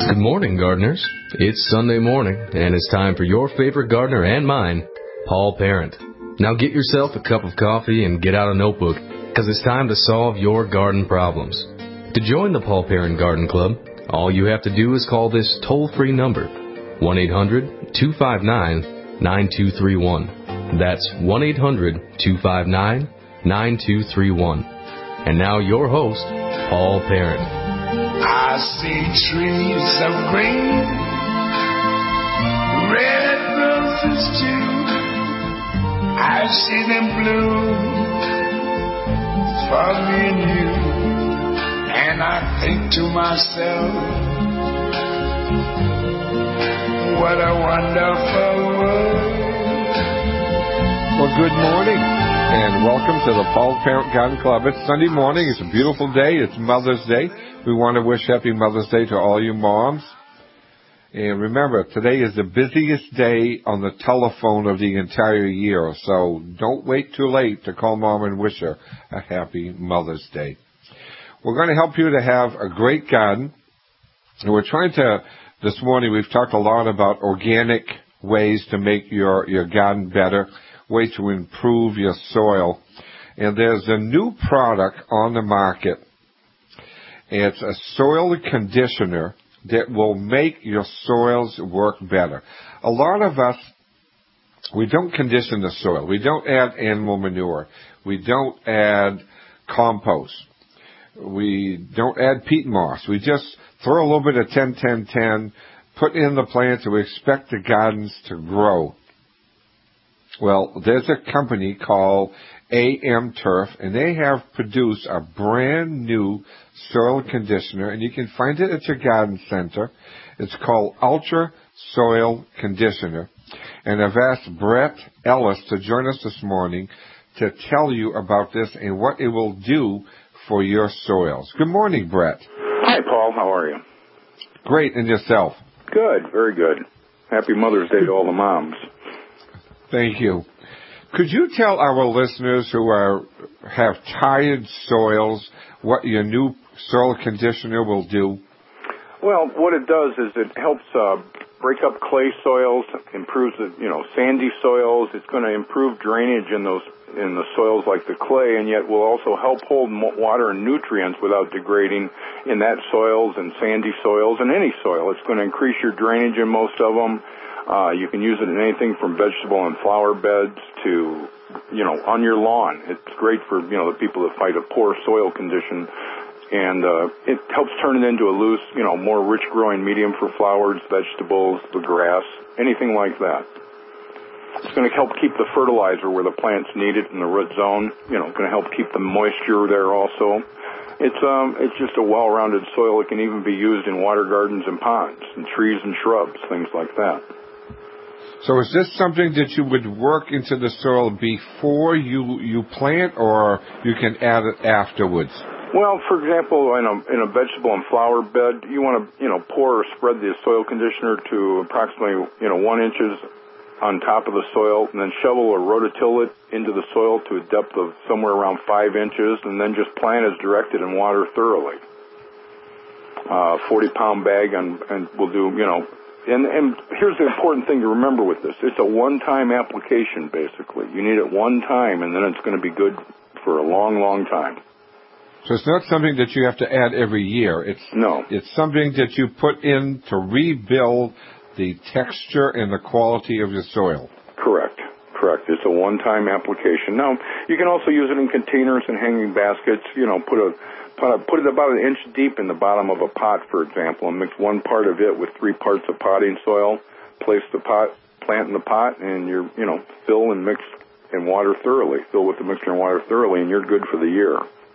Good morning, gardeners. It's Sunday morning, and it's time for your favorite gardener and mine, Paul Parent. Now get yourself a cup of coffee and get out a notebook, because it's time to solve your garden problems. To join the Paul Parent Garden Club, all you have to do is call this toll-free number, 1-800-259-9231. That's 1-800-259-9231. And now your host, Paul Parent. I see trees of green, red roses too. I see them bloom for me and you. And I think to myself, what a wonderful world. Well, good morning, and welcome to the Paul Parent Garden Club. It's Sunday morning. It's a beautiful day. It's Mother's Day. We want to wish Happy Mother's Day to all you moms. And remember, today is the busiest day on the telephone of the entire year, so don't wait too late to call Mom and wish her a Happy Mother's Day. We're going to help you to have a great garden. And we're trying to, this morning, we've talked a lot about organic ways to make your garden better, ways to improve your soil. And there's a new product on the market. It's a soil conditioner that will make your soils work better. A lot of us, we don't condition the soil. We don't add animal manure. We don't add compost. We don't add peat moss. We just throw a little bit of 10-10-10, put in the plants, and we expect the gardens to grow. Well, there's a company called AM Turf, and they have produced a brand new soil conditioner, and you can find it at your garden center. It's called Ultra Soil Conditioner. And I've asked Brett Ellis to join us this morning to tell you about this and what it will do for your soils. Good morning, Brett. Hi, Paul. How are you? Great. And yourself? Good. Very good. Happy Mother's Day to all the moms. Thank you. Could you tell our listeners who have tired soils what your new soil conditioner will do? Well, what it does is it helps break up clay soils, improves the sandy soils. It's going to improve drainage in the soils like the clay, and yet will also help hold water and nutrients without degrading in that soils and sandy soils and any soil. It's going to increase your drainage in most of them. You can use it in anything from vegetable and flower beds to, on your lawn. It's great for, the people that fight a poor soil condition. And it helps turn it into a loose, more rich-growing medium for flowers, vegetables, the grass, anything like that. It's going to help keep the fertilizer where the plants need it in the root zone. Going to help keep the moisture there also. It's just a well-rounded soil. It can even be used in water gardens and ponds and trees and shrubs, things like that. So is this something that you would work into the soil before you plant, or you can add it afterwards? Well, for example, in a vegetable and flower bed, you want to pour or spread the soil conditioner to approximately 1 inches on top of the soil, and then shovel or rototill it into the soil to a depth of somewhere around 5 inches, and then just plant as directed and water thoroughly. 40-pound bag and will do And here's the important thing to remember with this. It's a one-time application, basically. You need it one time, and then it's going to be good for a long, long time. So it's not something that you have to add every year. No. It's something that you put in to rebuild the texture and the quality of your soil. Correct. It's a one-time application. Now, you can also use it in containers and hanging baskets. Put it about 1 inch deep in the bottom of a pot, for example, and mix 1 part of it with 3 parts of potting soil. Place the plant in the pot, and fill and mix and water thoroughly. Fill with the mixture and water thoroughly, and you're good for the year.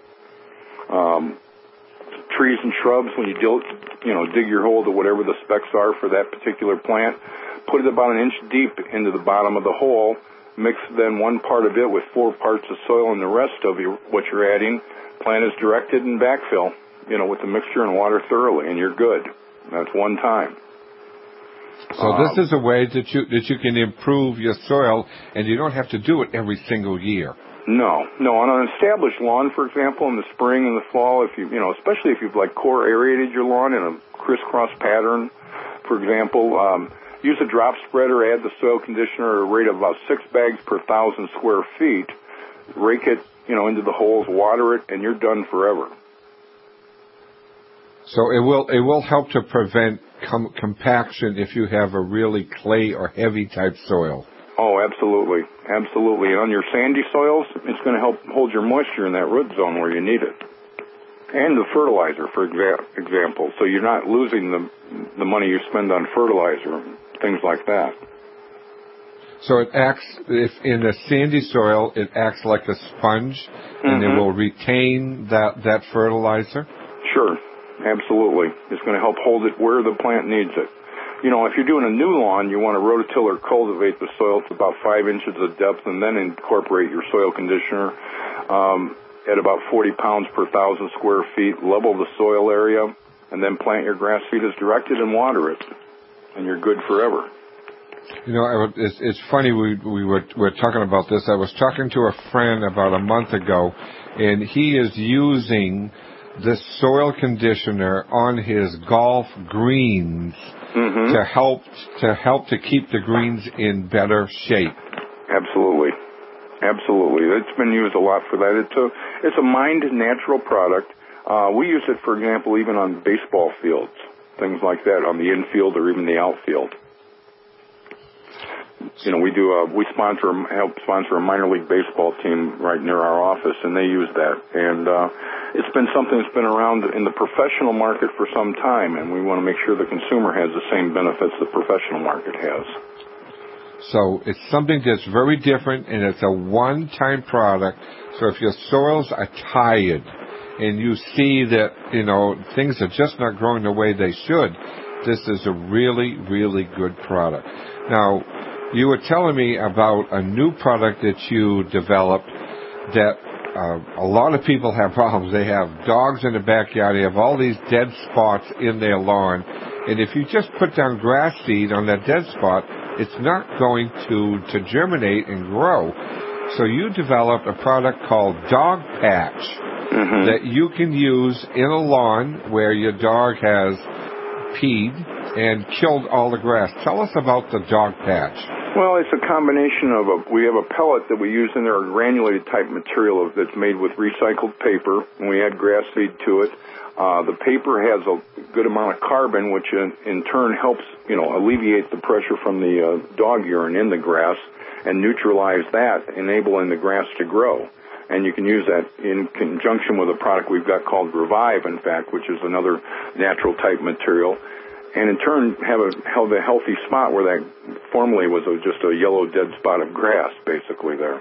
Trees and shrubs, when you dig your hole to whatever the specs are for that particular plant, put it about 1 inch deep into the bottom of the hole. Mix then 1 part of it with 4 parts of soil, and the rest of what you're adding. Plant is directed and backfill, with the mixture and water thoroughly, and you're good. That's one time. So this is a way that you can improve your soil, and you don't have to do it every single year. No. On an established lawn, for example, in the spring and the fall, especially if you've like core aerated your lawn in a crisscross pattern, for example, use a drop spreader, add the soil conditioner at a rate of about 6 bags per 1,000 square feet, rake it, into the holes, water it, and you're done forever. So it will help to prevent compaction if you have a really clay or heavy type soil. Oh, absolutely. And on your sandy soils, it's going to help hold your moisture in that root zone where you need it. And the fertilizer, for example, so you're not losing the money you spend on fertilizer, things like that. So it acts, if in a sandy soil, it acts like a sponge, and it will retain that fertilizer? Sure, absolutely. It's going to help hold it where the plant needs it. If you're doing a new lawn, you want to rototiller cultivate the soil to about 5 inches of depth and then incorporate your soil conditioner at about 40 pounds per 1,000 square feet, level the soil area, and then plant your grass seed as directed and water it, and you're good forever. It's funny, we were talking about this. I was talking to a friend about a month ago, and he is using this soil conditioner on his golf greens to help to keep the greens in better shape. Absolutely. It's been used a lot for that. It's a mined natural product. We use it, for example, even on baseball fields, things like that, on the infield or even the outfield. We help sponsor a minor league baseball team right near our office, and they use that. And it's been something that's been around in the professional market for some time, and we want to make sure the consumer has the same benefits the professional market has. So it's something that's very different, and it's a one-time product. So if your soils are tired and you see that, things are just not growing the way they should, this is a really, really good product. Now, you were telling me about a new product that you developed that a lot of people have problems. They have dogs in the backyard. They have all these dead spots in their lawn. And if you just put down grass seed on that dead spot, it's not going to germinate and grow. So you developed a product called Dog Patch that you can use in a lawn where your dog has peed and killed all the grass. Tell us about the Dog Patch. Well, it's a combination of we have a pellet that we use in there, a granulated type material that's made with recycled paper, and we add grass seed to it. The paper has a good amount of carbon, which in turn helps, alleviate the pressure from the dog urine in the grass and neutralize that, enabling the grass to grow. And you can use that in conjunction with a product we've got called Revive, in fact, which is another natural type material. And in turn, have a healthy spot where that formerly was just a yellow dead spot of grass, basically there.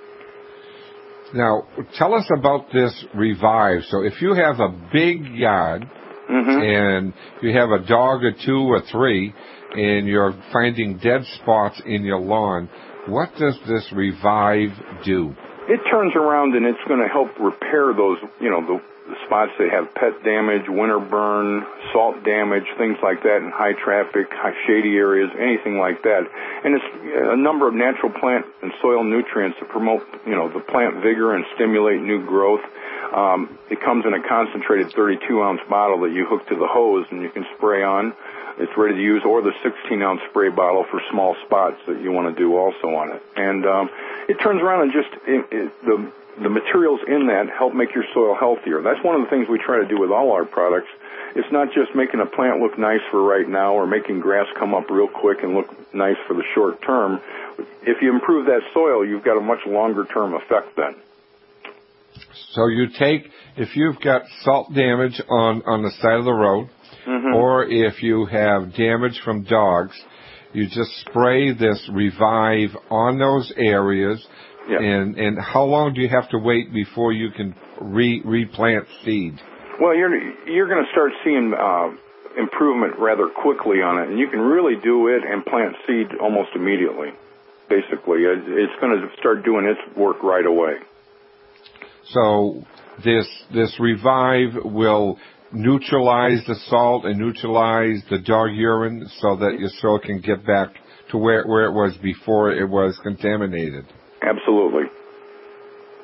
Now, tell us about this Revive. So if you have a big yard and you have a dog or 2 or 3 and you're finding dead spots in your lawn, what does this Revive do? It turns around and it's going to help repair those, the spots that have pet damage, winter burn, salt damage, things like that in high traffic, high shady areas, anything like that. And it's a number of natural plant and soil nutrients to promote, the plant vigor and stimulate new growth. It comes in a concentrated 32-ounce bottle that you hook to the hose and you can spray on. It's ready to use, or the 16-ounce spray bottle for small spots that you want to do also on it. And it turns around and just the materials in that help make your soil healthier. That's one of the things we try to do with all our products. It's not just making a plant look nice for right now or making grass come up real quick and look nice for the short term. If you improve that soil, you've got a much longer-term effect then. So you take, if you've got salt damage on the side of the road, or if you have damage from dogs, you just spray this Revive on those areas. Yeah. And how long do you have to wait before you can replant seed? Well, you're going to start seeing improvement rather quickly on it, and you can really do it and plant seed almost immediately. Basically, it's going to start doing its work right away. So this Revive will neutralize the salt and neutralize the dog urine so that your soil can get back to where it was before it was contaminated. Absolutely.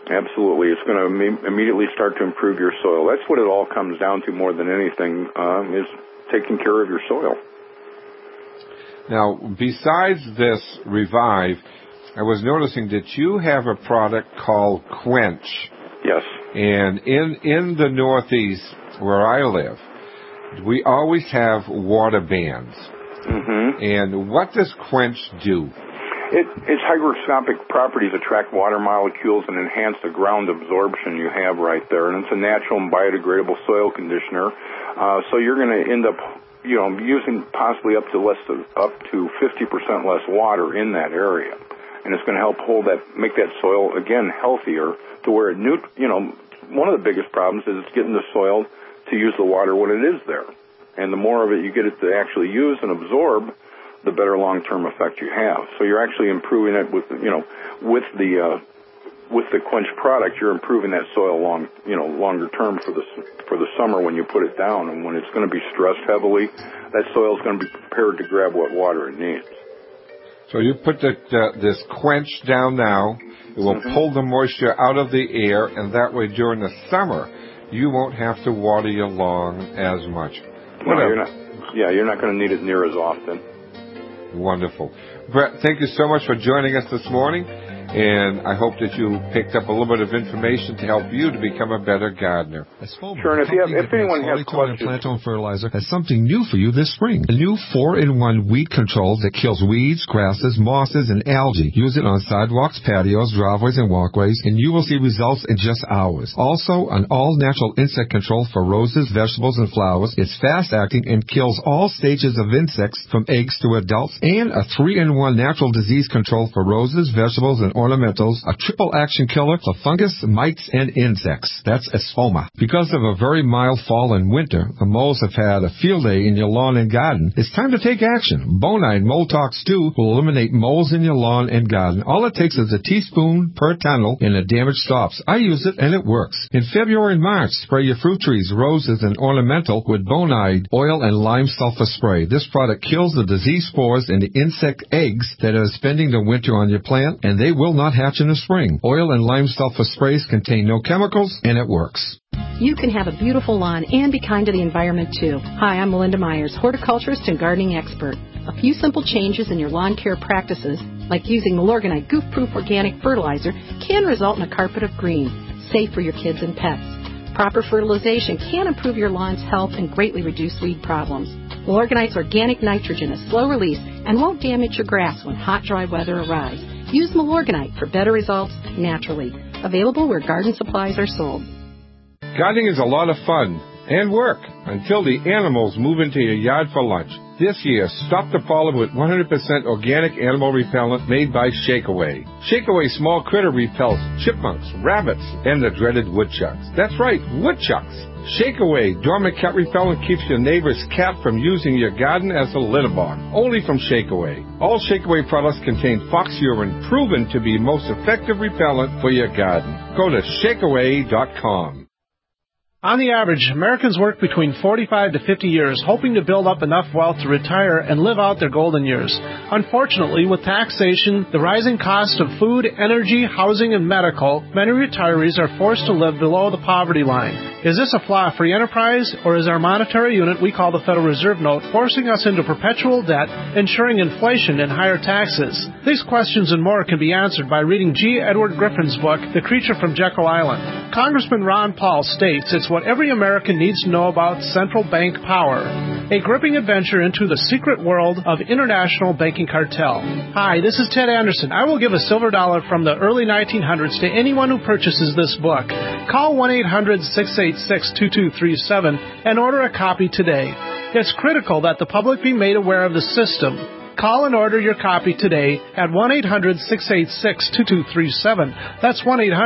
Absolutely. It's going to immediately start to improve your soil. That's what it all comes down to more than anything, is taking care of your soil. Now, besides this Revive, I was noticing that you have a product called Quench. Yes. And in the Northeast, where I live, we always have water bans. Mm-hmm. And what does Quench do? Its hygroscopic properties attract water molecules and enhance the ground absorption you have right there. And it's a natural and biodegradable soil conditioner. So you're going to end up, using possibly up to 50% less water in that area. And it's going to help make that soil, again, healthier to where one of the biggest problems is it's getting the soil to use the water when it is there. And the more of it you get it to actually use and absorb, the better long-term effect you have. So you're actually improving it with the Quench product. You're improving that soil longer term for the summer when you put it down, and when it's going to be stressed heavily, that soil is going to be prepared to grab what water it needs. So you put this Quench down now. It will pull the moisture out of the air, and that way during the summer you won't have to water your lawn as much. No, you're not. Yeah, you're not going to need it near as often. Wonderful. Brett, thank you so much for joining us this morning, and I hope that you picked up a little bit of information to help you to become a better gardener. Sure, and if anyone has questions... Plant-on fertilizer has something new for you this spring. A new 4-in-1 weed control that kills weeds, grasses, mosses, and algae. Use it on sidewalks, patios, driveways, and walkways, and you will see results in just hours. Also, an all-natural insect control for roses, vegetables, and flowers. It's fast-acting and kills all stages of insects from eggs to adults, and a 3-in-1 natural disease control for roses, vegetables, and ornamentals, a triple action killer for fungus, mites, and insects. That's Espoma. Because of a very mild fall and winter, the moles have had a field day in your lawn and garden. It's time to take action. Bonide Moltox 2 will eliminate moles in your lawn and garden. All it takes is a teaspoon per tunnel and the damage stops. I use it and it works. In February and March, spray your fruit trees, roses, and ornamental with Bonide oil and lime sulfur spray. This product kills the disease spores and the insect eggs that are spending the winter on your plant, and they will not hatch in the spring. Oil and lime sulfur sprays contain no chemicals, and it works. You can have a beautiful lawn and be kind to the environment, too. Hi, I'm Melinda Myers, horticulturist and gardening expert. A few simple changes in your lawn care practices, like using Milorganite goof-proof organic fertilizer, can result in a carpet of green, safe for your kids and pets. Proper fertilization can improve your lawn's health and greatly reduce weed problems. Milorganite's organic nitrogen is slow release and won't damage your grass when hot, dry weather arrives. Use Milorganite for better results naturally. Available where garden supplies are sold. Gardening is a lot of fun and work until the animals move into your yard for lunch. This year, stop the problem with 100% organic animal repellent made by Shakeaway. Shakeaway small critter repels chipmunks, rabbits, and the dreaded woodchucks. That's right, woodchucks. Shakeaway dormant cat repellent keeps your neighbor's cat from using your garden as a litter box. Only from Shakeaway. All Shakeaway products contain fox urine, proven to be most effective repellent for your garden. Go to shakeaway.com. On the average, Americans work between 45 to 50 years hoping to build up enough wealth to retire and live out their golden years. Unfortunately, with taxation, the rising cost of food, energy, housing, and medical, many retirees are forced to live below the poverty line. Is this a flaw free enterprise, or is our monetary unit we call the Federal Reserve Note forcing us into perpetual debt, ensuring inflation and higher taxes? These questions and more can be answered by reading G. Edward Griffin's book, The Creature from Jekyll Island. Congressman Ron Paul states it's what every American needs to know about central bank power. A gripping adventure into the secret world of international banking cartel. Hi, this is Ted Anderson. I will give a silver dollar from the early 1900s to anyone who purchases this book. Call 1-800-686-2237 and order a copy today. It's critical that the public be made aware of the system. Call and order your copy today at 1-800-686-2237. That's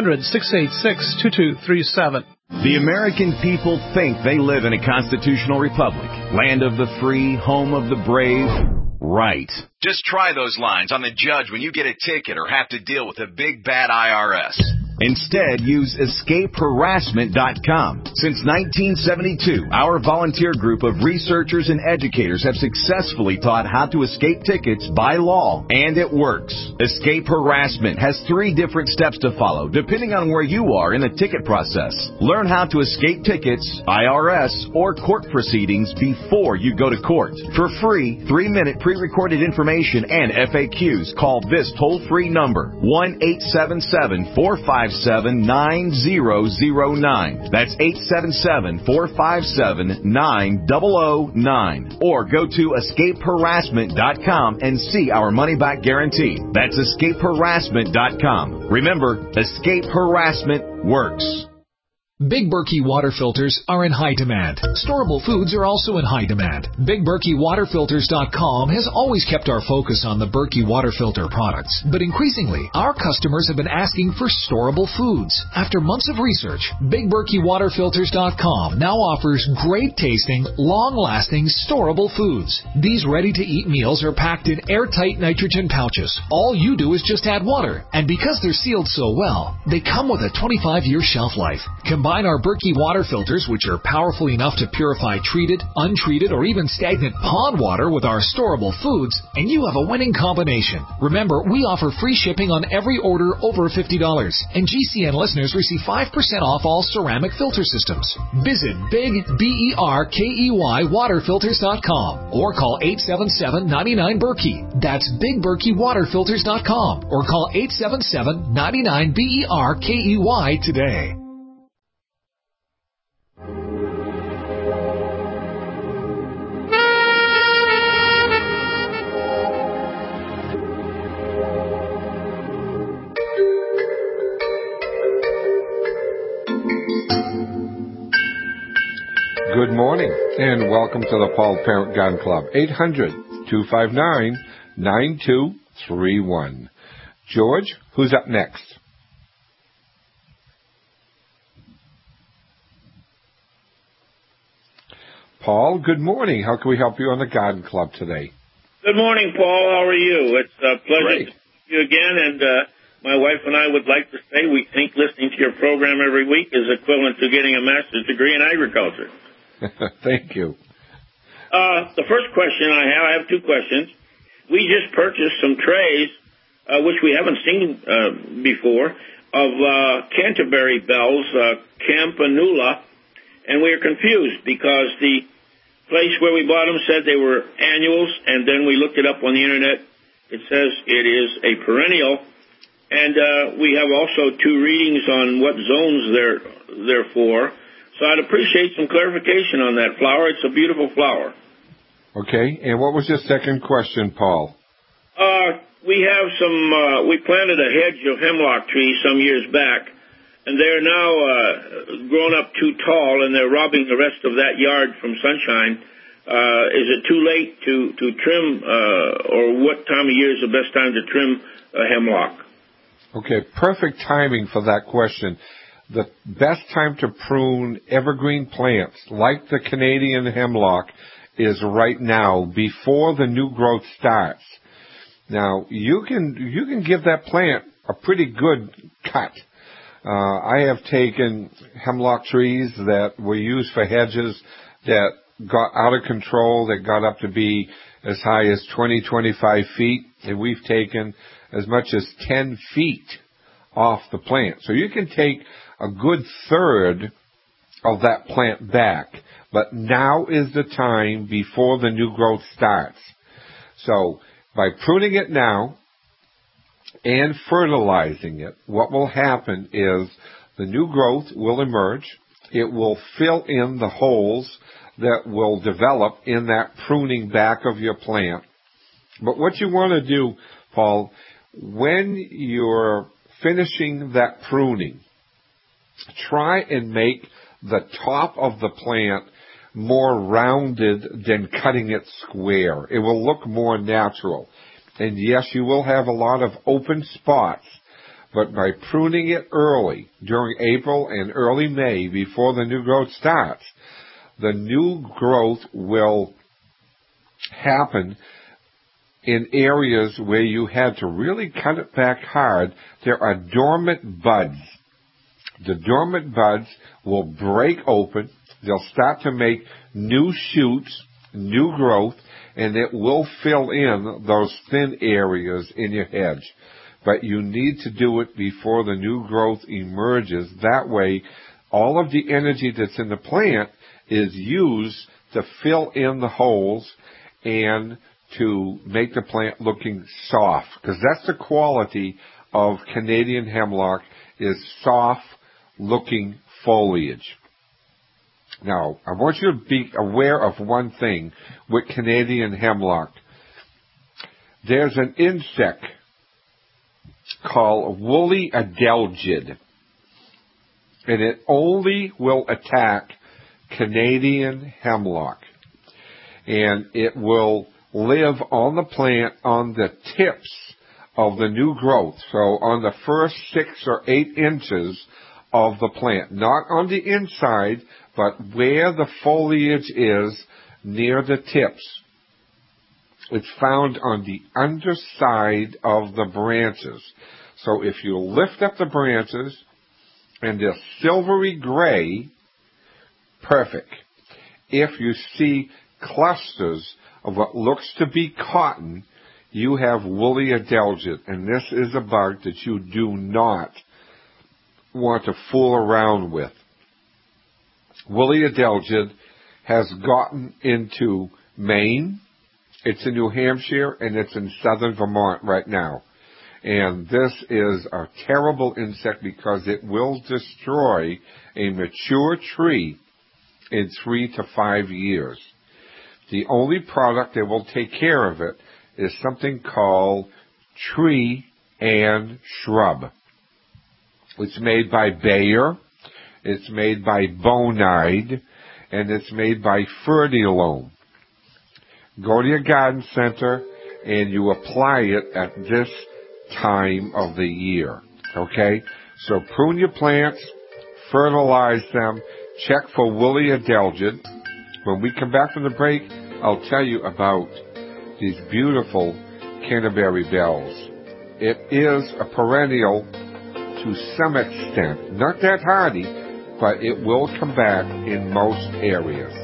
1-800-686-2237. The American people think they live in a constitutional republic, land of the free, home of the brave. Right. Just try those lines on the judge when you get a ticket or have to deal with a big bad IRS. Instead, use escapeharassment.com. Since 1972, our volunteer group of researchers and educators have successfully taught how to escape tickets by law, and it works. Escape Harassment has 3 different steps to follow, depending on where you are in the ticket process. Learn how to escape tickets, IRS, or court proceedings before you go to court. For free, 3-minute pre-recorded information and FAQs, call this toll-free number, 1-877-457-9009. That's 877-457-9009. Or go to escapeharassment.com and see our money-back guarantee. That's escapeharassment.com. Remember, Escape Harassment works. Big Berkey water filters are in high demand. Storable foods are also in high demand. BigBerkeyWaterFilters.com has always kept our focus on the Berkey water filter products, but increasingly, our customers have been asking for storable foods. After months of research, BigBerkeyWaterFilters.com now offers great tasting, long-lasting, storable foods. These ready-to-eat meals are packed in airtight nitrogen pouches. All you do is just add water, and because they're sealed so well, they come with a 25-year shelf life. Combine our Berkey water filters, which are powerful enough to purify treated, untreated, or even stagnant pond water with our storable foods, and you have a winning combination. Remember, we offer free shipping on every order over $50, and GCN listeners receive 5% off all ceramic filter systems. Visit BigBerkeyWaterFilters.com or call 877-99-BERKEY. That's BigBerkeyWaterFilters.com or call 877-99-BERKEY today. Good morning, and welcome to the Paul Parent Gun Club, 800-259-9231. George, who's up next? Paul, good morning. How can we help you on the Garden Club today? Good morning, Paul. How are you? It's a pleasure to see you again, and my wife and I would like to say we think listening to your program every week is equivalent to getting a master's degree in agriculture. Thank you. The first question I have 2 questions. We just purchased some trays, which we haven't seen before, of Canterbury bells, Campanula, and we are confused because the place where we bought them said they were annuals, and then we looked it up on the Internet. It says it is a perennial, and we have also 2 readings on what zones they're for. So I'd appreciate some clarification on that flower. It's a beautiful flower. Okay. And what was your second question, Paul? We have we planted a hedge of hemlock trees some years back, and they're now grown up too tall, and they're robbing the rest of that yard from sunshine. Is it too late to trim, or what time of year is the best time to trim hemlock? Okay, perfect timing for that question. The best time to prune evergreen plants like the Canadian hemlock is right now, before the new growth starts. Now, you can give that plant a pretty good cut. I have taken hemlock trees that were used for hedges that got out of control, that got up to be as high as 20-25 feet, and we've taken as much as 10 feet off the plant. So you can take a good third of that plant back, but now is the time before the new growth starts. So by pruning it now and fertilizing it, what will happen is the new growth will emerge. It will fill in the holes that will develop in that pruning back of your plant. But what you want to do, Paul, when you're finishing that pruning, try and make the top of the plant more rounded than cutting it square. It will look more natural. And yes, you will have a lot of open spots, but by pruning it early, during April and early May, before the new growth starts, the new growth will happen in areas where you had to really cut it back hard. There are dormant buds The dormant buds will break open. They'll start to make new shoots, new growth, and it will fill in those thin areas in your hedge. But you need to do it before the new growth emerges. That way, all of the energy that's in the plant is used to fill in the holes and to make the plant looking soft. Because that's the quality of Canadian hemlock, is soft looking foliage. Now, I want you to be aware of one thing with Canadian hemlock. There's an insect called woolly adelgid, and it only will attack Canadian hemlock, and it will live on the plant on the tips of the new growth, so on the first 6 or 8 inches of the plant, not on the inside, but where the foliage is near the tips. It's found on the underside of the branches. So if you lift up the branches and they're silvery gray, perfect. If you see clusters of what looks to be cotton, you have woolly adelgid, and this is a bug that you do not want to fool around with. Woolly adelgid has gotten into Maine, it's in New Hampshire, and it's in southern Vermont right now. And this is a terrible insect because it will destroy a mature tree in 3 to 5 years. The only product that will take care of it is something called Tree and Shrub. It's made by Bayer, it's made by Bonide, and it's made by Fertilome. Go to your garden center and you apply it at this time of the year. Okay? So prune your plants, fertilize them, check for woolly adelgid. When we come back from the break, I'll tell you about these beautiful Canterbury bells. It is a perennial to some extent. Not that hardy, but it will come back in most areas.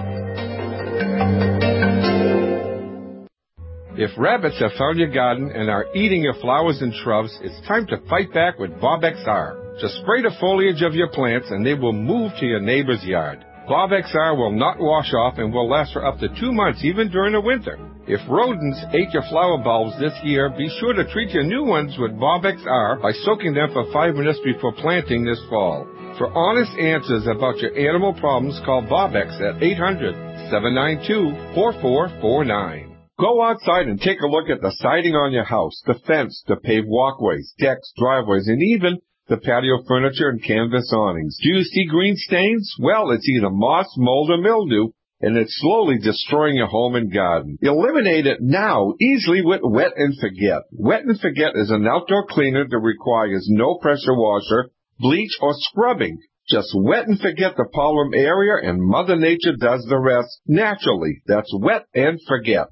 If rabbits have found your garden and are eating your flowers and shrubs, it's time to fight back with Bob XR. Just spray the foliage of your plants and they will move to your neighbor's yard. Bob XR will not wash off and will last for up to 2 months, even during the winter. If rodents ate your flower bulbs this year, be sure to treat your new ones with Bob XR by soaking them for 5 minutes before planting this fall. For honest answers about your animal problems, call Bob X at 800-792-4449. Go outside and take a look at the siding on your house, the fence, the paved walkways, decks, driveways, and even the patio furniture and canvas awnings. Do you see green stains? Well, it's either moss, mold, or mildew, and it's slowly destroying your home and garden. Eliminate it now, easily with Wet and Forget. Wet and Forget is an outdoor cleaner that requires no pressure washer, bleach, or scrubbing. Just wet and forget the problem area, and Mother Nature does the rest naturally. That's Wet and Forget.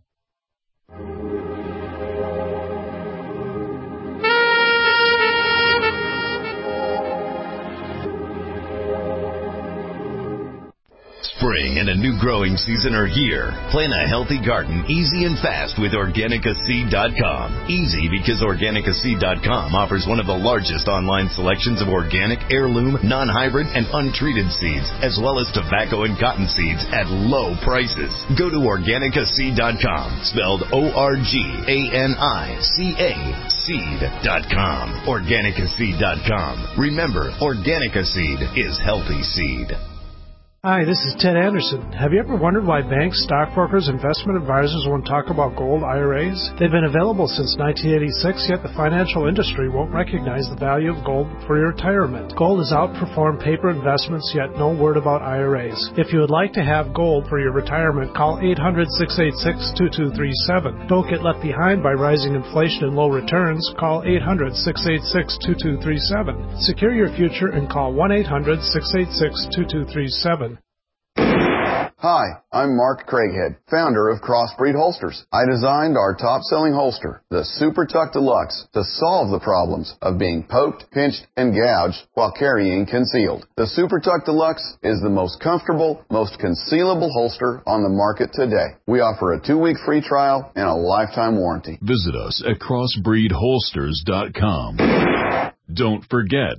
Spring and a new growing season are here. Plan a healthy garden easy and fast with OrganicaSeed.com. Easy because OrganicaSeed.com offers one of the largest online selections of organic, heirloom, non-hybrid, and untreated seeds, as well as tobacco and cotton seeds at low prices. Go to OrganicaSeed.com, spelled ORGANICA, seed.com. OrganicaSeed.com. Remember, Organica Seed is healthy seed. Hi, this is Ted Anderson. Have you ever wondered why banks, stockbrokers, investment advisors won't talk about gold IRAs? They've been available since 1986, yet the financial industry won't recognize the value of gold for your retirement. Gold has outperformed paper investments, yet no word about IRAs. If you would like to have gold for your retirement, call 800-686-2237. Don't get left behind by rising inflation and low returns. Call 800-686-2237. Secure your future and call 1-800-686-2237. Hi, I'm Mark Craighead, founder of Crossbreed Holsters. I designed our top-selling holster, the Super Tuck Deluxe, to solve the problems of being poked, pinched, and gouged while carrying concealed. The Super Tuck Deluxe is the most comfortable, most concealable holster on the market today. We offer a 2-week free trial and a lifetime warranty. Visit us at crossbreedholsters.com. Don't forget,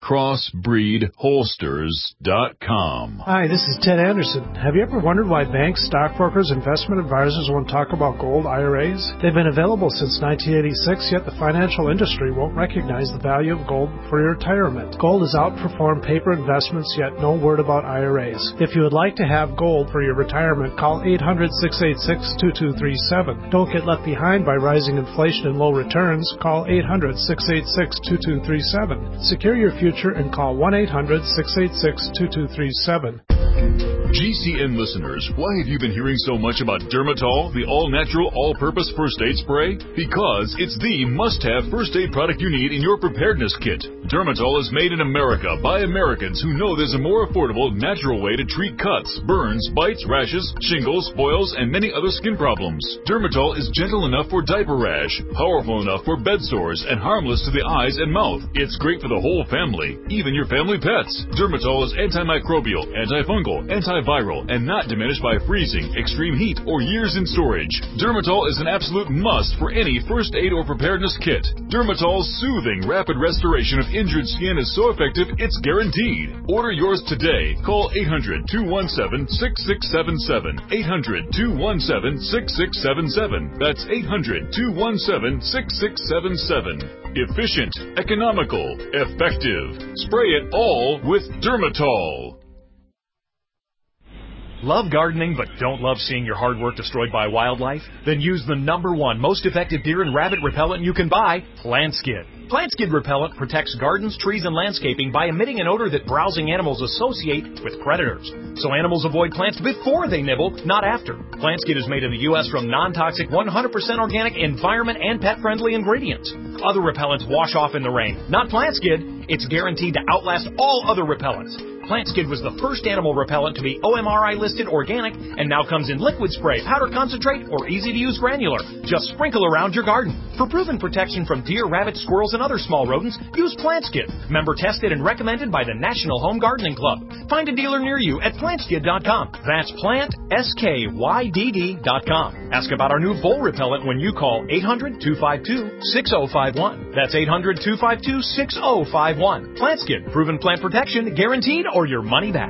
crossbreedholsters.com. Hi, this is Ted Anderson. Have you ever wondered why banks, stockbrokers, investment advisors won't talk about gold IRAs? They've been available since 1986, yet the financial industry won't recognize the value of gold for your retirement. Gold has outperformed paper investments, yet no word about IRAs. If you would like to have gold for your retirement, call 800-686-2237. Don't get left behind by rising inflation and low returns. Call 800-686-2237. Secure your future and call 1-800-686-2237. GCN listeners, why have you been hearing so much about Dermatol, the all-natural, all-purpose first aid spray? Because it's the must-have first aid product you need in your preparedness kit. Dermatol is made in America by Americans who know there's a more affordable, natural way to treat cuts, burns, bites, rashes, shingles, boils, and many other skin problems. Dermatol is gentle enough for diaper rash, powerful enough for bed sores, and harmless to the eyes and mouth. It's great for the whole family, even your family pets. Dermatol is antimicrobial, antifungal, antiviral, and not diminished by freezing, extreme heat, or years in storage. Dermatol is an absolute must for any first aid or preparedness kit. Dermatol's soothing, rapid restoration of injured skin is so effective, it's guaranteed. Order yours today. Call 800-217-6677. 800-217-6677. That's 800-217-6677. Efficient, economical, effective. Spray it all with Dermatol. Love gardening but don't love seeing your hard work destroyed by wildlife? Then use the #1 most effective deer and rabbit repellent you can buy, PlantSkid. PlantSkid repellent protects gardens, trees, and landscaping by emitting an odor that browsing animals associate with predators. So animals avoid plants before they nibble, not after. PlantSkid is made in the U.S. from non-toxic, 100% organic, environment, and pet-friendly ingredients. Other repellents wash off in the rain. Not PlantSkid. It's guaranteed to outlast all other repellents. PlantSkid was the first animal repellent to be OMRI listed organic and now comes in liquid spray, powder concentrate, or easy-to-use granular. Just sprinkle around your garden. For proven protection from deer, rabbits, squirrels, and other small rodents, use PlantSkid. Member tested and recommended by the National Home Gardening Club. Find a dealer near you at plantskid.com. That's PlantSkydd.com. Ask about our new vole repellent when you call 800-252-6051. That's 800-252-6051. PlantSkid. Proven plant protection, guaranteed, or your money back.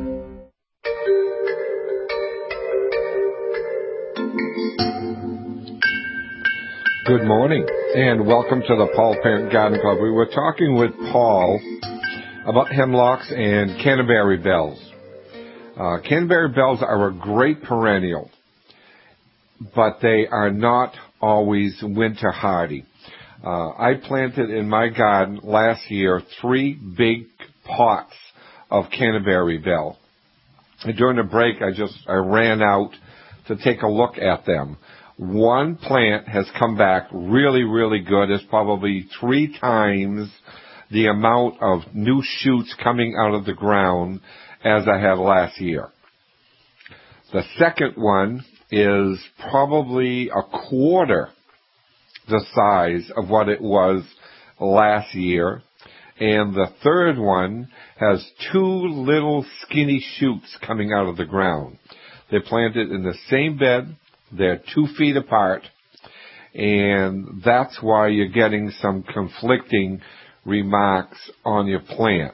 Good morning, and welcome to the Paul Parent Garden Club. We were talking with Paul about hemlocks and Canterbury bells. Canterbury bells are a great perennial, but they are not always winter hardy. I planted in my garden last year 3 big pots of Canterbury bell. And during the break, I ran out to take a look at them. One plant has come back really, really good. It's probably 3 times the amount of new shoots coming out of the ground as I had last year. The second one is probably a quarter the size of what it was last year. And the third one has 2 little skinny shoots coming out of the ground. They're planted in the same bed. They're 2 feet apart. And that's why you're getting some conflicting remarks on your plant.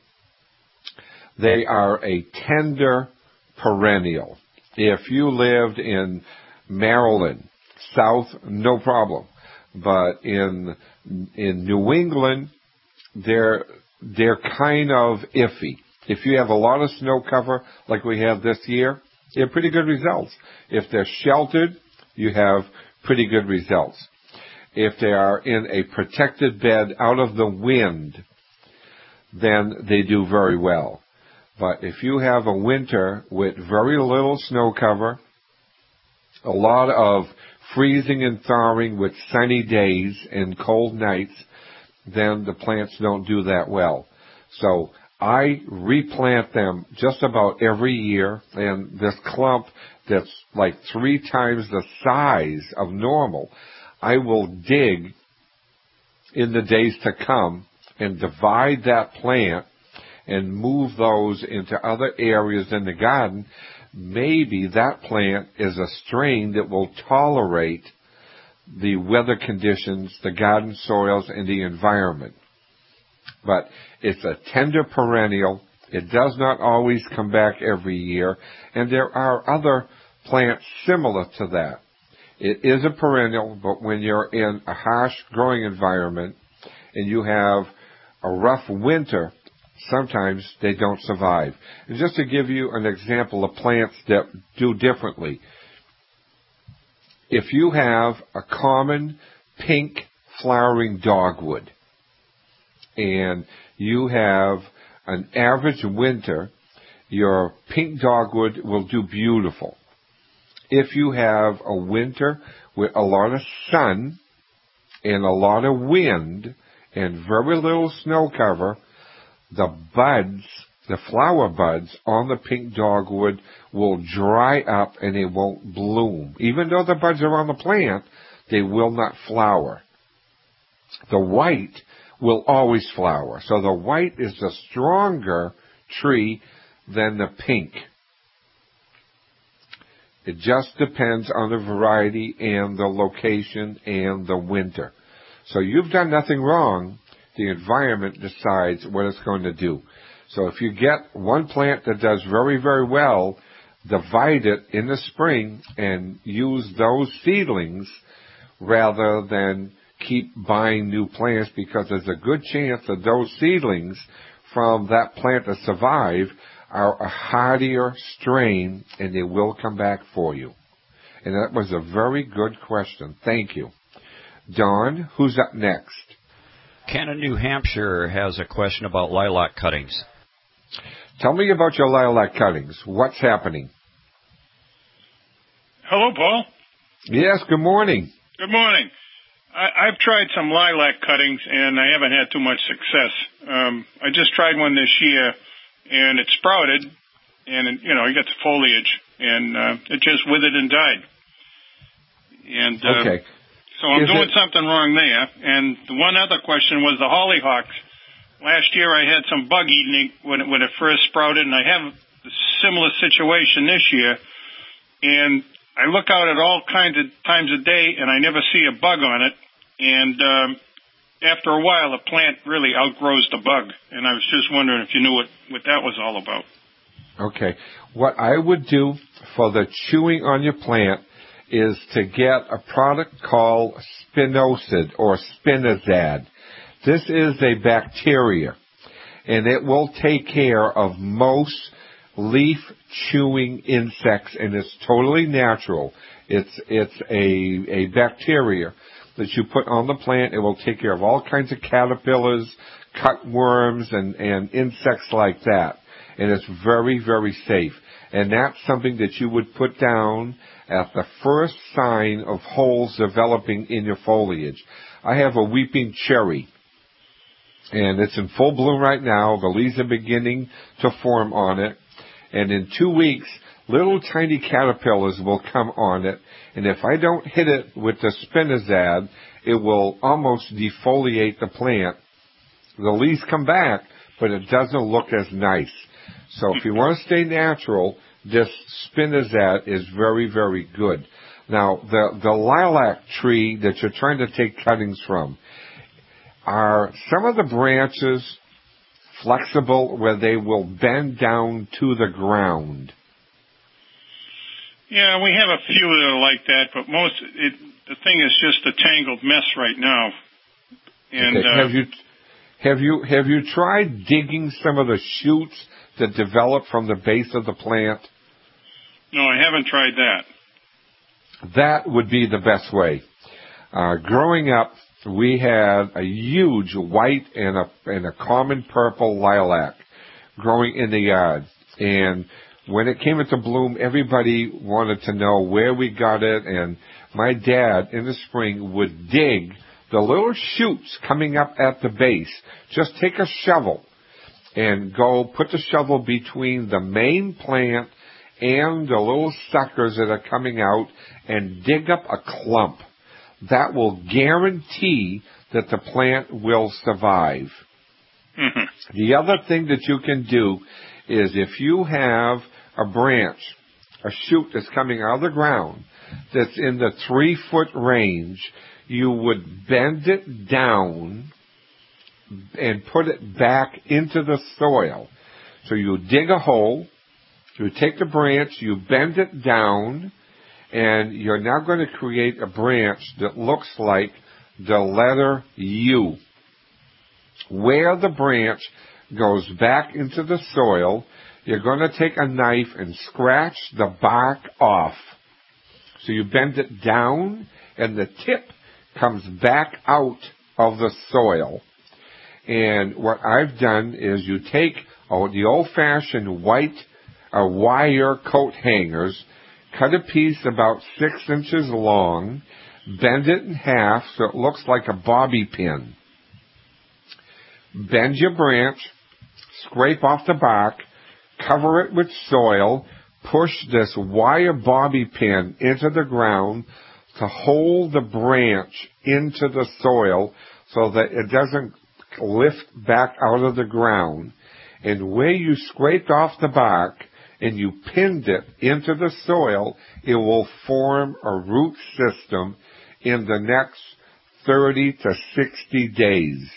They are a tender perennial. If you lived in Maryland, South, no problem. But in New England, they're kind of iffy. If you have a lot of snow cover like we have this year, you have pretty good results. If they're sheltered, you have pretty good results. If they are in a protected bed out of the wind, then they do very well. But if you have a winter with very little snow cover, a lot of freezing and thawing with sunny days and cold nights, then the plants don't do that well. So I replant them just about every year, and this clump that's like 3 times the size of normal, I will dig in the days to come and divide that plant and move those into other areas in the garden. Maybe that plant is a strain that will tolerate the weather conditions, the garden soils, and the environment. But it's a tender perennial. It does not always come back every year, and there are other plants similar to that. It is a perennial, but when you're in a harsh growing environment and you have a rough winter, sometimes they don't survive. And just to give you an example of plants that do differently, if you have a common pink flowering dogwood and you have an average winter, your pink dogwood will do beautiful. If you have a winter with a lot of sun and a lot of wind and very little snow cover, the buds, the flower buds on the pink dogwood will dry up and they won't bloom. Even though the buds are on the plant, they will not flower. The white will always flower. So the white is the stronger tree than the pink. It just depends on the variety and the location and the winter. So you've done nothing wrong. The environment decides what it's going to do. So if you get one plant that does very, very well, divide it in the spring and use those seedlings rather than keep buying new plants, because there's a good chance that those seedlings from that plant that survive are a hardier strain and they will come back for you. And that was a very good question. Thank you. Don, who's up next? Ken in New Hampshire has a question about lilac cuttings. Tell me about your lilac cuttings. What's happening? Hello, Paul. Yes, good morning. Good morning. I've tried some lilac cuttings, and I haven't had too much success. I just tried one this year, and it sprouted, and, you got the foliage, and it just withered and died. And okay. So I'm doing something wrong there. And the one other question was the hollyhocks. Last year I had some bug eating it when it first sprouted, and I have a similar situation this year. And I look out at all kinds of times a day, and I never see a bug on it. And after a while, the plant really outgrows the bug. And I was just wondering if you knew what that was all about. Okay. What I would do for the chewing on your plant is to get a product called spinosad or spinosad. This is a bacteria, and it will take care of most leaf-chewing insects, and it's totally natural. It's a bacteria that you put on the plant. It will take care of all kinds of caterpillars, cutworms, and insects like that. And it's very, very safe. And that's something that you would put down at the first sign of holes developing in your foliage. I have a weeping cherry, and it's in full bloom right now. The leaves are beginning to form on it. And in 2 weeks, little tiny caterpillars will come on it. And if I don't hit it with the spinosad, it will almost defoliate the plant. The leaves come back, but it doesn't look as nice. So if you want to stay natural, this spinosad is very, very good. Now, the lilac tree that you're trying to take cuttings from, are some of the branches flexible where they will bend down to the ground? Yeah, we have a few that are like that, but the thing is just a tangled mess right now. And okay. Have you tried digging some of the shoots that develop from the base of the plant? No, I haven't tried that. That would be the best way. Growing up, we had a huge white and a common purple lilac growing in the yard. And when it came into bloom, everybody wanted to know where we got it. And my dad, in the spring, would dig the little shoots coming up at the base. Just take a shovel and go put the shovel between the main plant and the little suckers that are coming out and dig up a clump. That will guarantee that the plant will survive. Mm-hmm. The other thing that you can do is if you have a branch, a shoot that's coming out of the ground that's in the 3-foot range, you would bend it down and put it back into the soil. So you dig a hole, you take the branch, you bend it down, and you're now going to create a branch that looks like the letter U. Where the branch goes back into the soil, you're going to take a knife and scratch the bark off. So you bend it down, and the tip comes back out of the soil. And what I've done is you take the old-fashioned white wire coat hangers, cut a piece about 6 inches long, bend it in half so it looks like a bobby pin. Bend your branch, scrape off the bark, cover it with soil, push this wire bobby pin into the ground to hold the branch into the soil so that it doesn't lift back out of the ground. And where you scraped off the bark and you pinned it into the soil, it will form a root system in the next 30 to 60 days.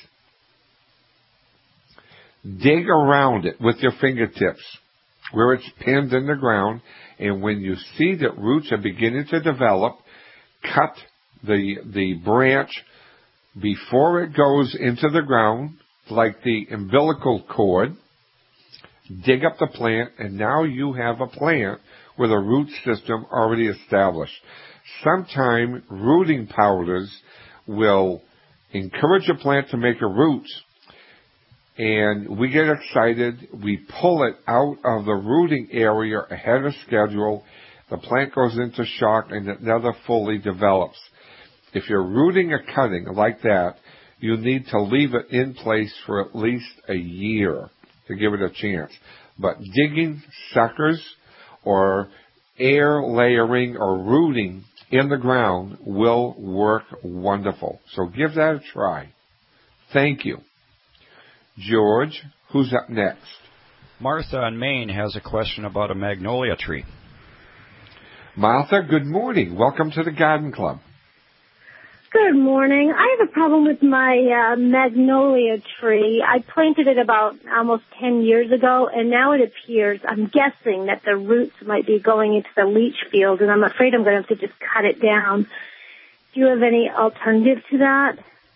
Dig around it with your fingertips where it's pinned in the ground, and when you see that roots are beginning to develop, cut the branch before it goes into the ground, like the umbilical cord, dig up the plant, and now you have a plant with a root system already established. Sometimes rooting powders will encourage a plant to make a root, and we get excited, we pull it out of the rooting area ahead of schedule, the plant goes into shock, and it never fully develops. If you're rooting a cutting like that, you need to leave it in place for at least a year to give it a chance. But digging suckers or air layering or rooting in the ground will work wonderful. So give that a try. Thank you. George, who's up next? Martha in Maine has a question about a magnolia tree. Martha, good morning. Welcome to the Garden Club. Good morning. I have a problem with my magnolia tree. I planted it about almost 10 years ago, and now it appears, I'm guessing, that the roots might be going into the leach field, and I'm afraid I'm going to have to just cut it down. Do you have any alternative to that?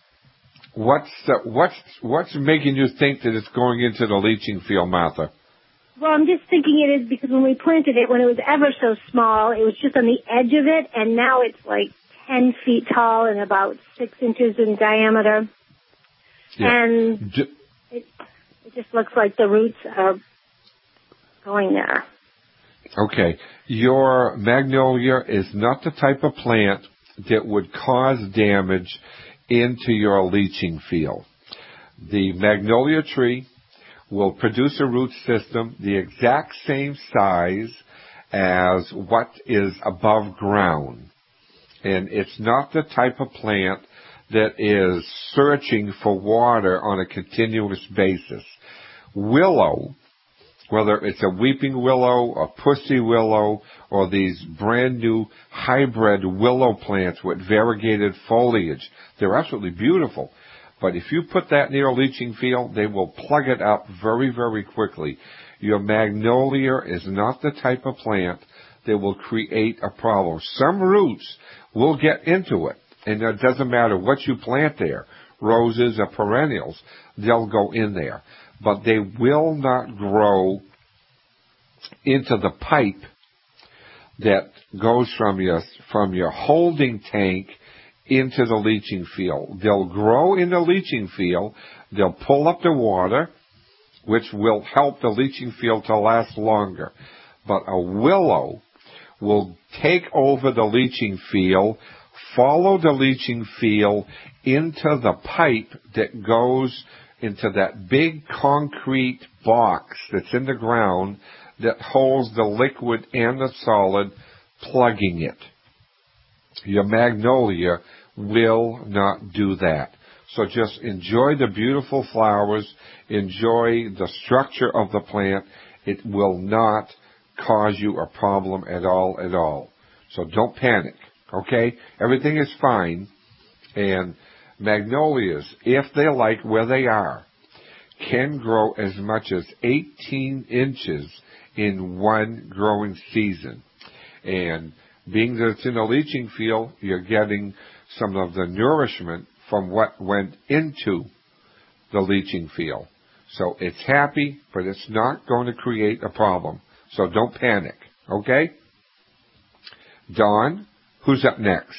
What's making you think that it's going into the leaching field, Martha? Well, I'm just thinking it is because when we planted it, when it was ever so small, it was just on the edge of it, and now it's like 10 feet tall and about 6 inches in diameter. Yeah. And it just looks like the roots are going there. Okay. Your magnolia is not the type of plant that would cause damage into your leaching field. The magnolia tree will produce a root system the exact same size as what is above ground. And it's not the type of plant that is searching for water on a continuous basis. Willow, whether it's a weeping willow, a pussy willow, or these brand new hybrid willow plants with variegated foliage, they're absolutely beautiful. But if you put that near a leaching field, they will plug it up very, very quickly. Your magnolia is not the type of plant that will create a problem. Some roots will get into it, and it doesn't matter what you plant there, roses or perennials, they'll go in there. But they will not grow into the pipe that goes from your holding tank into the leaching field. They'll grow in the leaching field, they'll pull up the water, which will help the leaching field to last longer. But a willow will take over the leaching field, follow the leaching field into the pipe that goes into that big concrete box that's in the ground that holds the liquid and the solid, plugging it. Your magnolia will not do that. So just enjoy the beautiful flowers, enjoy the structure of the plant. It will not cause you a problem at all. So don't panic, okay? Everything is fine. And magnolias, if they like where they are, can grow as much as 18 inches in one growing season. And being that it's in a leaching field, you're getting some of the nourishment from what went into the leaching field. So it's happy, but it's not going to create a problem. So don't panic, okay? Dawn, who's up next?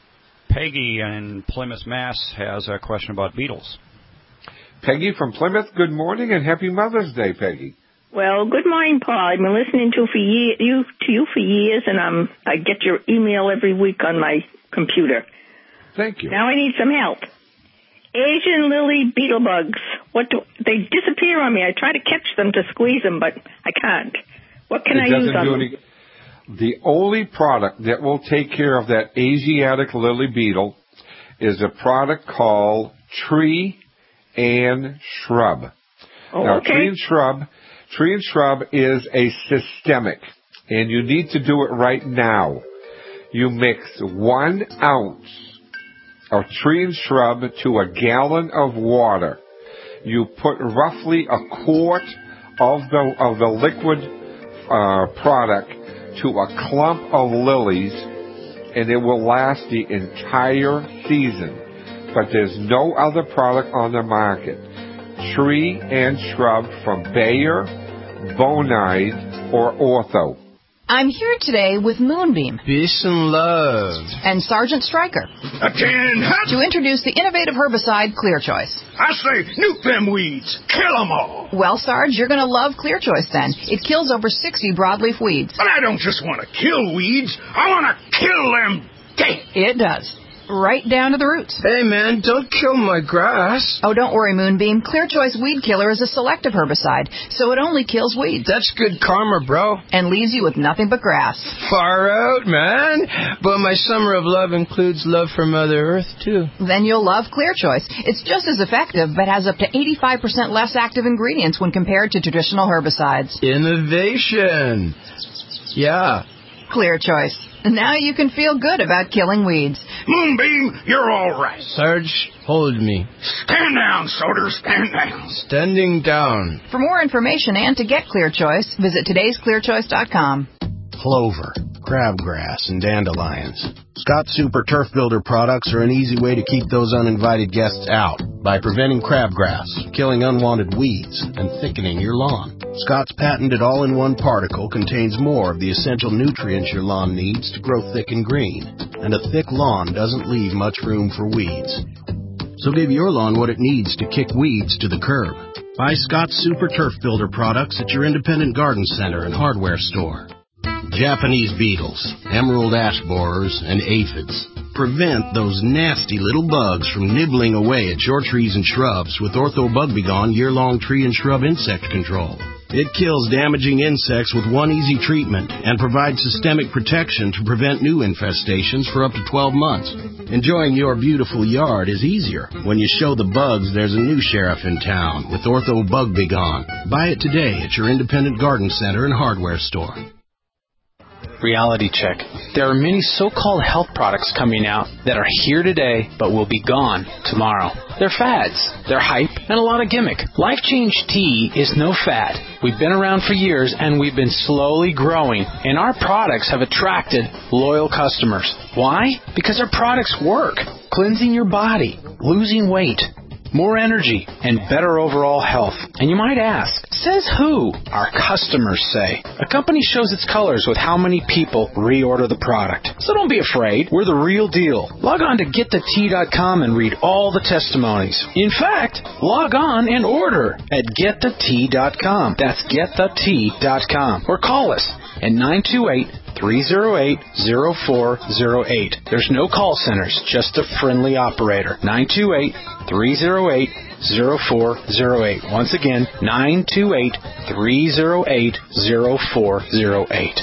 Peggy in Plymouth, Mass. has a question about beetles. Peggy from Plymouth, good morning and happy Mother's Day, Peggy. Well, good morning, Paul. I've been listening to you for years, and I get your email every week on my computer. Thank you. Now I need some help. Asian lily beetle bugs. They disappear on me. I try to catch them to squeeze them, but I can't. What can I use on them? The only product that will take care of that Asiatic lily beetle is a product called Tree and Shrub. Oh, now, okay. Tree and Shrub is a systemic, and you need to do it right now. You mix 1 ounce of Tree and Shrub to a gallon of water. You put roughly a quart of the liquid product to a clump of lilies, and it will last the entire season. But there's no other product on the market. Tree and Shrub from Bayer, Bonide, or Ortho. I'm here today with Moonbeam. Peace and love. And Sergeant Stryker. To introduce the innovative herbicide Clear Choice. I say, nuke them weeds. Kill them all. Well, Sarge, you're going to love Clear Choice then. It kills over 60 broadleaf weeds. But I don't just want to kill weeds. I want to kill them dead. It does. Right down to the roots. Hey, man, don't kill my grass. Oh, don't worry, Moonbeam. Clear Choice Weed Killer is a selective herbicide, so it only kills weeds. That's good karma, bro. And leaves you with nothing but grass. Far out, man. But my summer of love includes love for Mother Earth, too. Then you'll love Clear Choice. It's just as effective, but has up to 85% less active ingredients when compared to traditional herbicides. Innovation. Yeah. Clear Choice. Now you can feel good about killing weeds. Moonbeam, you're all right. Sarge, hold me. Stand down, Soder, stand down. Standing down. For more information and to get Clear Choice, visit today'sclearchoice.com. Clover, crabgrass, and dandelions. Scott Super Turf Builder products are an easy way to keep those uninvited guests out by preventing crabgrass, killing unwanted weeds, and thickening your lawn. Scott's patented all-in-one particle contains more of the essential nutrients your lawn needs to grow thick and green, and a thick lawn doesn't leave much room for weeds. So give your lawn what it needs to kick weeds to the curb. Buy Scott's Super Turf Builder products at your independent garden center and hardware store. Japanese beetles, emerald ash borers, and aphids. Prevent those nasty little bugs from nibbling away at your trees and shrubs with Ortho Bug Begone year-long tree and shrub insect control. It kills damaging insects with one easy treatment and provides systemic protection to prevent new infestations for up to 12 months. Enjoying your beautiful yard is easier when you show the bugs there's a new sheriff in town with Ortho Bug Begone. Buy it today at your independent garden center and hardware store. Reality check. There are many so-called health products coming out that are here today but will be gone tomorrow. They're fads, they're hype, and a lot of gimmick. Life Change Tea is no fad. We've been around for years and we've been slowly growing, and our products have attracted loyal customers. Why? Because our products work. Cleansing your body, losing weight, more energy, and better overall health. And you might ask, says who? Our customers say. A company shows its colors with how many people reorder the product. So don't be afraid. We're the real deal. Log on to getthetea.com and read all the testimonies. In fact, log on and order at getthetea.com. That's getthetea.com. Or call us at 928-308-0408. There's no call centers, just a friendly operator. 928-308-0408. 928-308-0408. Once again, 928-308-0408.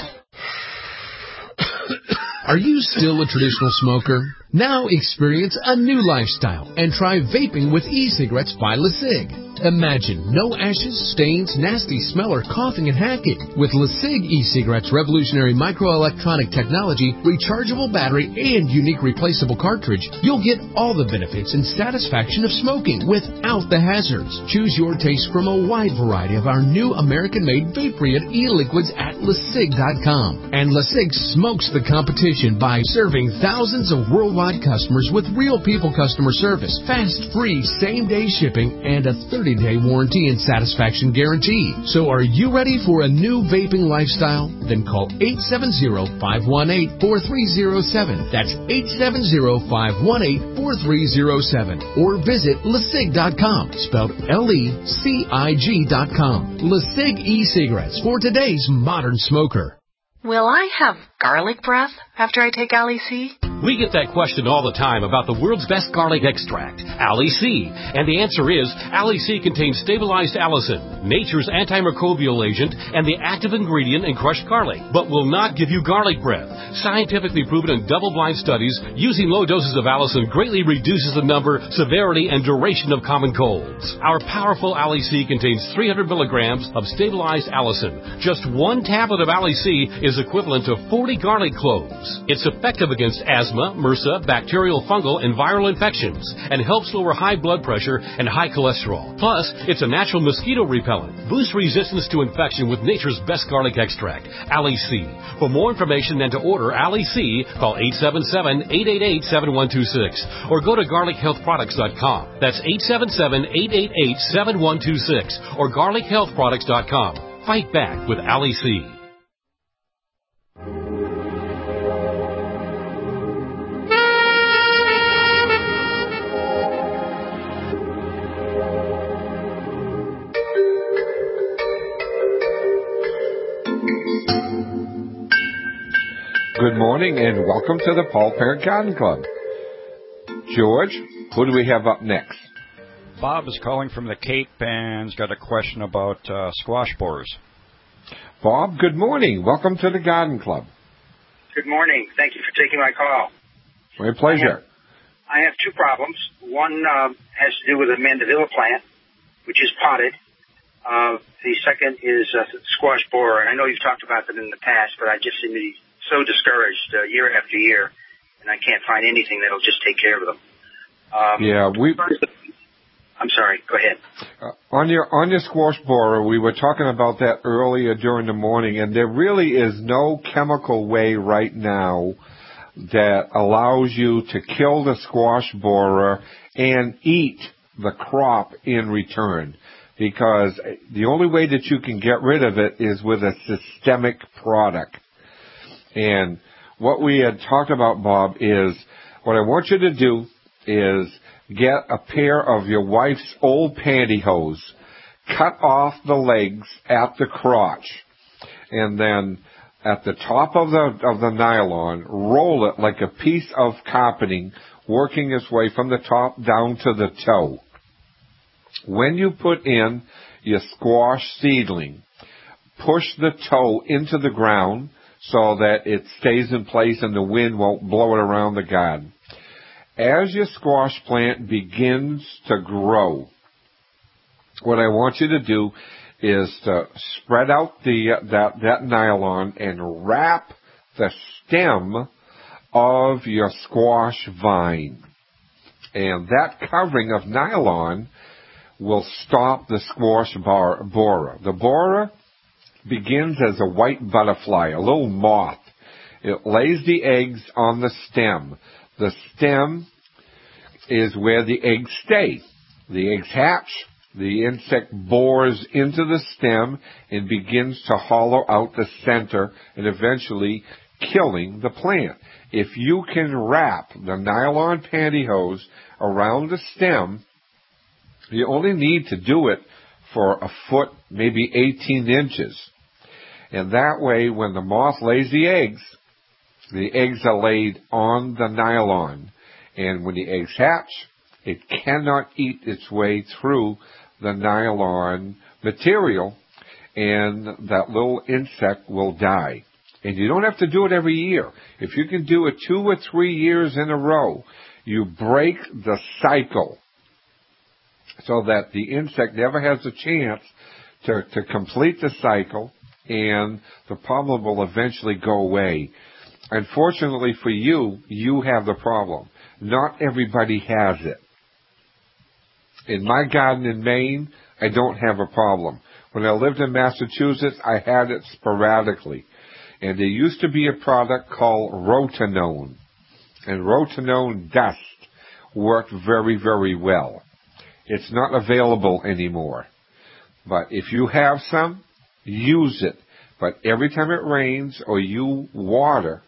Are you still a traditional smoker? Now experience a new lifestyle and try vaping with e-cigarettes by LeSig. Imagine no ashes, stains, nasty smell, or coughing and hacking. With LeSig e-cigarettes' revolutionary microelectronic technology, rechargeable battery, and unique replaceable cartridge, you'll get all the benefits and satisfaction of smoking without the hazards. Choose your taste from a wide variety of our new American-made Vaporeon e-liquids at LeSig.com. And LeSig smokes the competition by serving thousands of worldwide customers with real people customer service, fast, free, same-day shipping, and a 30-day warranty and satisfaction guarantee. So are you ready for a new vaping lifestyle? Then call 870-518-4307. That's 870-518-4307. Or visit LeSig.com, spelled LECIG.com. LeSig e-cigarettes for today's modern smoker. Will I have garlic breath after I take Ali-C? We get that question all the time about the world's best garlic extract, Ali-C. And the answer is, Ali-C contains stabilized allicin, nature's antimicrobial agent, and the active ingredient in crushed garlic, but will not give you garlic breath. Scientifically proven in double-blind studies, using low doses of allicin greatly reduces the number, severity, and duration of common colds. Our powerful Ali-C contains 300 milligrams of stabilized allicin. Just one tablet of Ali-C is equivalent to 40 garlic cloves. It's effective against asthma, MRSA, bacterial, fungal, and viral infections, and helps lower high blood pressure and high cholesterol. Plus, it's a natural mosquito repellent. Boost resistance to infection with nature's best garlic extract, Ali-C. For more information and to order Ali-C, call 877-888-7126 or go to garlichealthproducts.com. That's 877-888-7126 or garlichealthproducts.com. Fight back with Ali-C. Good morning and welcome to the Paul Parent Garden Club. George, who do we have up next? Bob is calling from the Cape and has got a question about squash borers. Bob, good morning. Welcome to the Garden Club. Good morning. Thank you for taking my call. My pleasure. I have two problems. One has to do with a mandevilla plant, which is potted. The second is a squash borer. I know you've talked about them in the past, but I just seem to be so discouraged year after year, and I can't find anything that'll just take care of them. I'm sorry. Go ahead. On your squash borer, we were talking about that earlier during the morning, and there really is no chemical way right now that allows you to kill the squash borer and eat the crop in return, because the only way that you can get rid of it is with a systemic product. And what we had talked about, Bob, is what I want you to do is get a pair of your wife's old pantyhose, cut off the legs at the crotch, and then at the top of the nylon, roll it like a piece of carpeting, working its way from the top down to the toe. When you put in your squash seedling, push the toe into the ground so that it stays in place and the wind won't blow it around the garden. As your squash plant begins to grow, what I want you to do is to spread out that nylon and wrap the stem of your squash vine. And that covering of nylon will stop the squash borer. The borer begins as a white butterfly, a little moth. It lays the eggs on the stem. The stem is where the eggs stay. The eggs hatch, the insect bores into the stem and begins to hollow out the center and eventually killing the plant. If you can wrap the nylon pantyhose around the stem, you only need to do it for a foot, maybe 18 inches. And that way, when the moth lays the eggs are laid on the nylon. And when the eggs hatch, It cannot eat its way through the nylon material, and that little insect will die. And you don't have to do it every year. If you can do it 2 or 3 years in a row, you break the cycle so that the insect never has a chance to complete the cycle, and the problem will eventually go away. Unfortunately for you, you have the problem. Not everybody has it. In my garden in Maine, I don't have a problem. When I lived in Massachusetts, I had it sporadically. And there used to be a product called Rotenone. And Rotenone dust worked very, very well. It's not available anymore. But if you have some, use it. But every time it rains or you water,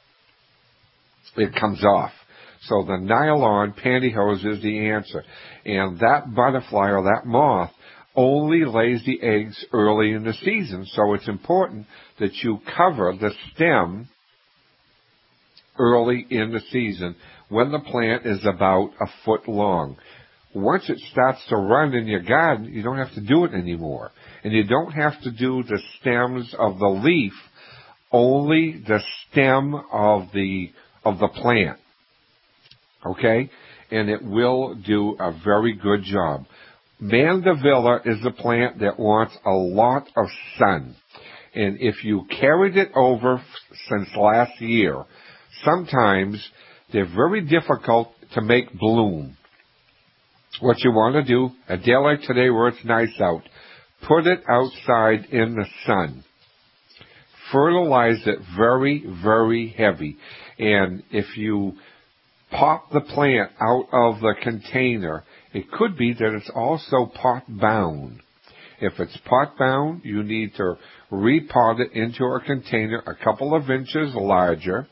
it comes off. So the nylon pantyhose is the answer. And that butterfly or that moth only lays the eggs early in the season. So it's important that you cover the stem early in the season when the plant is about a foot long. Once it starts to run in your garden, you don't have to do it anymore. And you don't have to do the stems of the leaf, only the stem of the plant. Okay? And it will do a very good job. Mandevilla is a plant that wants a lot of sun. And if you carried it over since last year, sometimes they're very difficult to make bloom. What you want to do, a day like today where it's nice out, put it outside in the sun. Fertilize it very, very heavy. And if you pop the plant out of the container, it could be that it's also pot-bound. If it's pot-bound, you need to repot it into a container a couple of inches larger.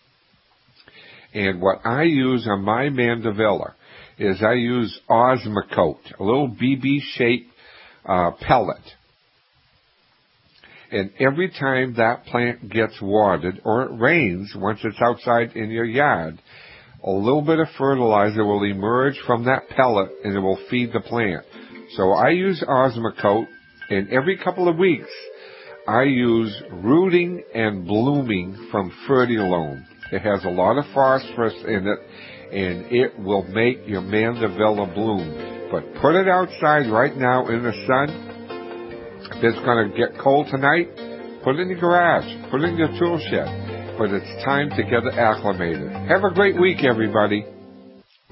And what I use on my Mandevilla is I use Osmocote, a little BB-shaped pellet. And every time that plant gets watered, or it rains once it's outside in your yard, a little bit of fertilizer will emerge from that pellet and it will feed the plant. So I use Osmocote, and every couple of weeks I use Rooting and Blooming from Fertilome. It has a lot of phosphorus in it, and it will make your Mandevilla bloom. But put it outside right now in the sun. If it's going to get cold tonight, put it in your garage, put it in your tool shed. But it's time to get it acclimated. Have a great week, everybody.